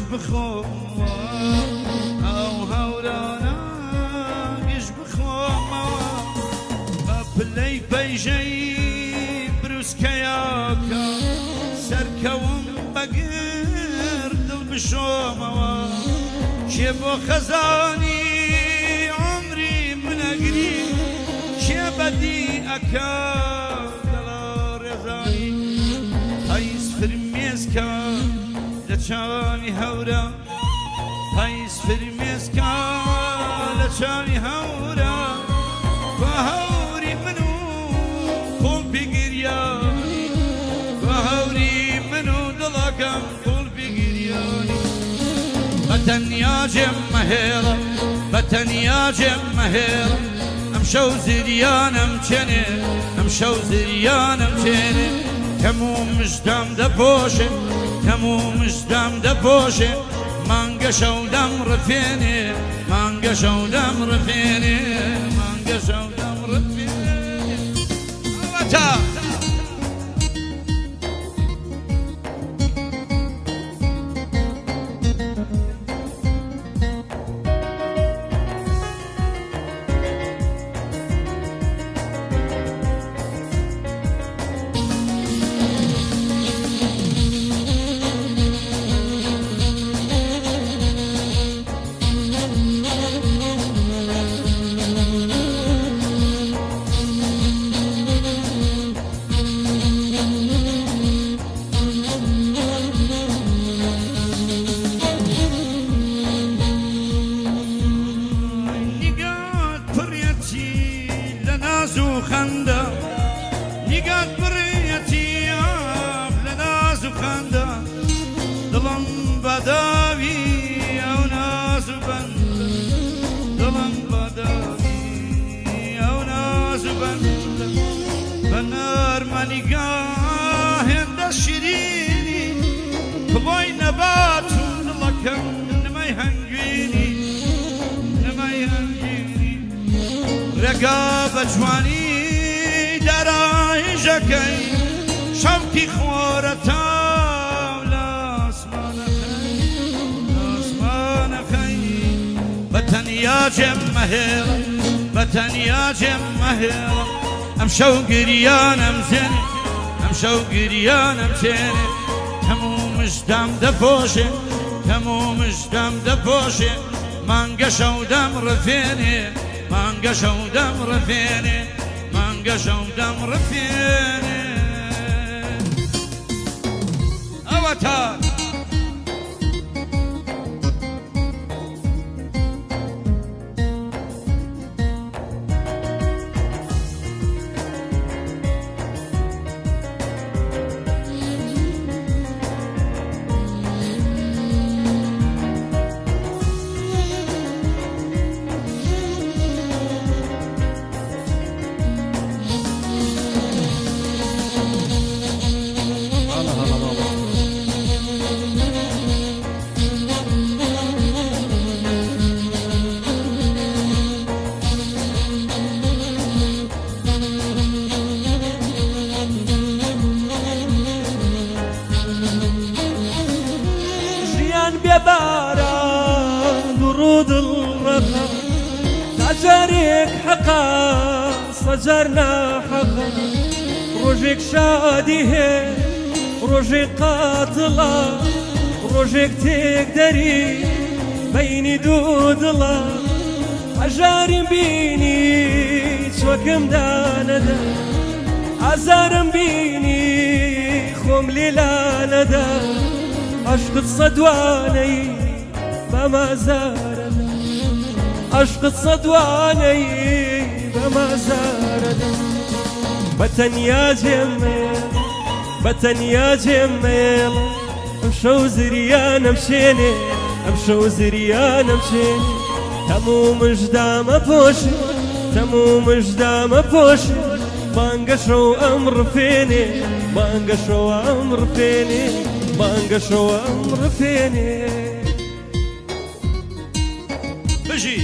بخۆ ئەو هەورانە گشت بخۆمەوە بە پلەی پەیژەی بروسکەیاکە سەرکەوم بەگر دڵ بشۆمەوە کێ بۆ خەزانی عمری منەگری کێ بەدی ئەکا دڵە ڕێزانی پاییز فرمێسکە لە چاوی هەورە پاییز فرمێسکە لە چاوی هەورە بە هەوری من و قوڵبی گریانی بە هەوری من و دڵەکەم قوڵبی گریانی بەتەنیا جێم مەهێڵە بەتەنیا جێم مەهێڵە ئەم شەو زریانم چێنێ ئەم شەو زریانم چێنێ هەموو مژدام دەپۆشێ هەموو مژدام دەپۆشێ مانگە شەو دەمڕفێنێ مانگە شەو دەمڕفێنێ مانگە شەو دەمڕفێنێ ئەوەتە نگات بڕێتی لە ناز و خەندە دڵم بەداوی ئەو ناز و بەندە دڵم بەداوی ئەو ناز و بەندە بە نەرمە نیگاه هێندە شیرینی بڵۆی نەبات و دڵەکەم نمەی هەنگوینی نمەی هەنگوینی ڕێگا بە جوانی دەرایژەکەی شەوکی خۆرە تاو لە ئاسمانەکەی بەتەنیا جێم مەهێڵە بەتەنیا جێم مەهێڵە ئەم شەو گریانم زێنێ ئەم شەو گریانم چێنێ هەموو مژدام دەپۆشێ هەموو مژدام دەپۆشێ مانگە شەو دەمڕفێنێ مانگە شەو دەمڕفێنێ مانگە شەو دەمڕفێنێ ئەوەتە باران ورود الرقم تجاريك حقا صجرنا حقا روجك شادي هي روجك قاتلة روجك تقدري بيني دودلا عجاري بيني شوكم داندا عزارم بيني خوم ليلا ندا عشق الصدواني بما زارنا عشق الصدواني بما زارنا بتنيا جميل بتنيا جميل امشو زريان مشيني امشو زريان مشيني تمو مجدام بوشي تمو مجدام بوشي مانقشو امر فيني مانقشو امر فيني مانقشو امر فيني بجي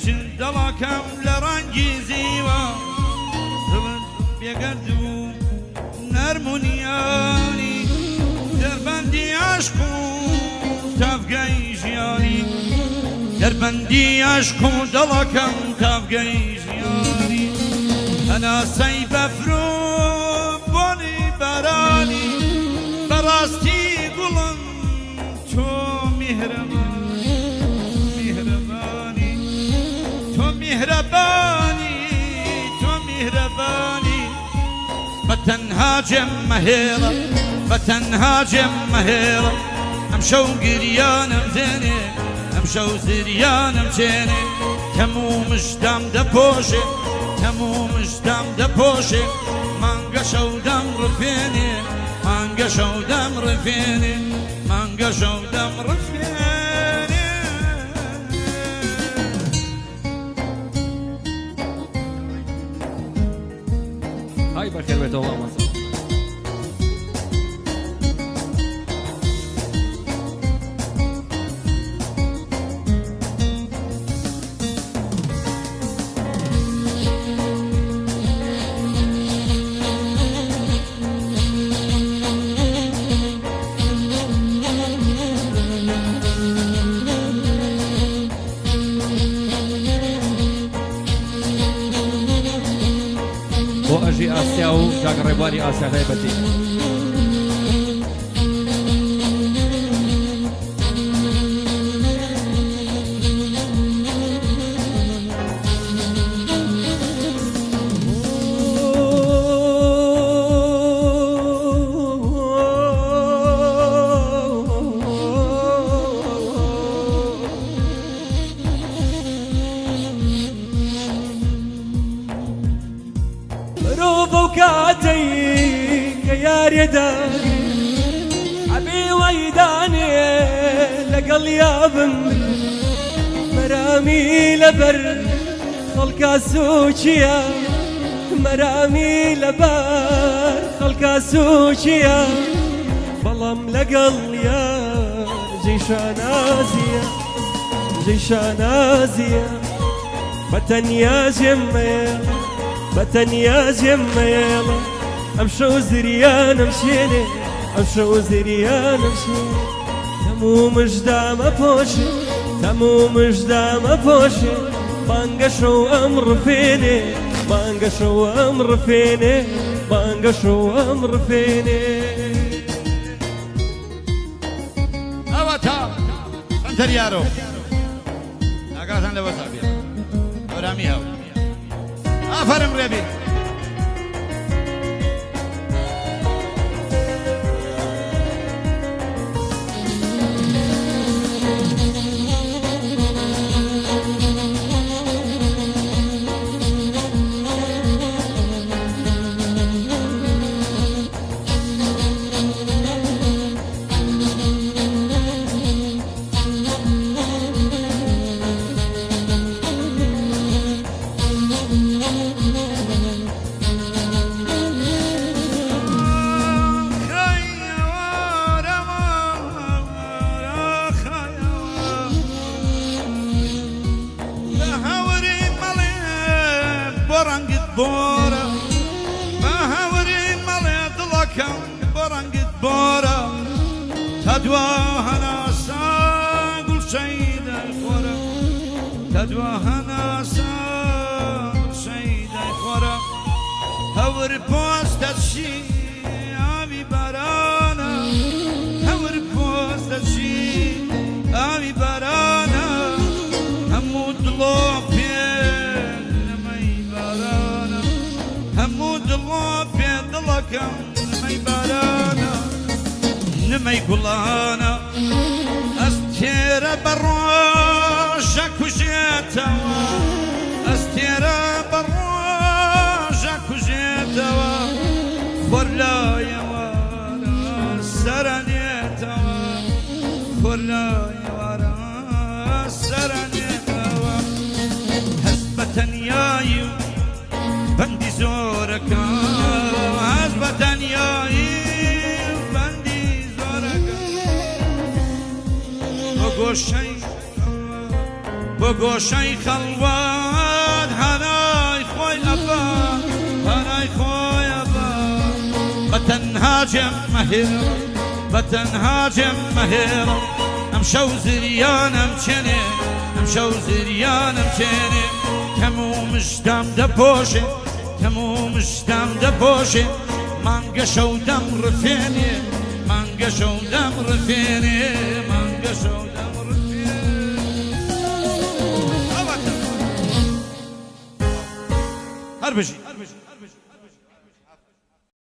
دڵەکەم لە ڕەنگی زیوە بێگەرد و نەرمونیانی دەربەندی عەشق و تافگەی ژیانی دەربەندی عەشق و دڵەکەم تافگەی ژیانی هەناسەی بەفر و بۆنی بارانی بەڕاستی گوڵم تۆ میهرەبانی میهرەبانی تۆ میهرەبانی تۆ میهرەبانی بەتەنها جێم مەهێڵە بەتەنها جێم مەهێڵە ئەم شەو گریانم دێنێ ئەم شەو زریانم چێنێ هەموو مژدام دەپۆشێ هەموو مژدام دەپۆشێ مانگە شەودەم ڕفێنێ مانگە شەودەم ڕفێنێ مانگە شەودەم ڕفێنێ هاي بخير بيت الله مصر وأجي آسيا وجاك الريبواني آسيا غيبتي روض وكاتي كيار يداني عبي ويداني لقل يا بمي مرامي لبر خلقا سوشيا مرامي لبر خلقا سوشيا بلام لقل يا جيشانازيا جيشانازيا بتنيا جميل بتنيا جميلة أمشو زريان أمشيني أمشو زريان أمشيني تمو مجدام أبوشي تمو مجدام أبوشي بانقشو أمر فيني بانقشو أمر فيني بانقشو أمر فيني أوتا سنتريارو ناقراتان لوسابيا أورامي هاو آفرم ربي بورا ما هوري مالي دلكم برنقد بورا تدواها ناسا قل شيد الخورا تدواها ناسا قل شيد الخورا هور بوست الشي آبي بارانا هور بوست الشي آبي بارانا همود لوبي همود الله بيد لكم نمي بارانا نمي قلانا استير بروشك وجيتوا استير بروشك وجيتوا خلا يوارا سرنيتوا خلا يوارا سرنيتوا حسبة يايو بندي زورك عزبة ياي بندي زورك بقوشي بۆ گۆشەی خەڵوات هەنای خۆی ئەبا هەنای خۆی ئەبا بەتەنها جێم مەهێڵە بەتەنها جێم مەهێڵە ئەم شەو زریانم چێنێ ئەم شەو زریانم چێنێ هەموو مشتام دەپۆشێ هەموو مشتام دەپۆشێ مانگە شەو دەم ڕفێنێ مانگە شەو دەم ڕفێنێ مانگە شەو دەم ڕفێنێ هەر بژی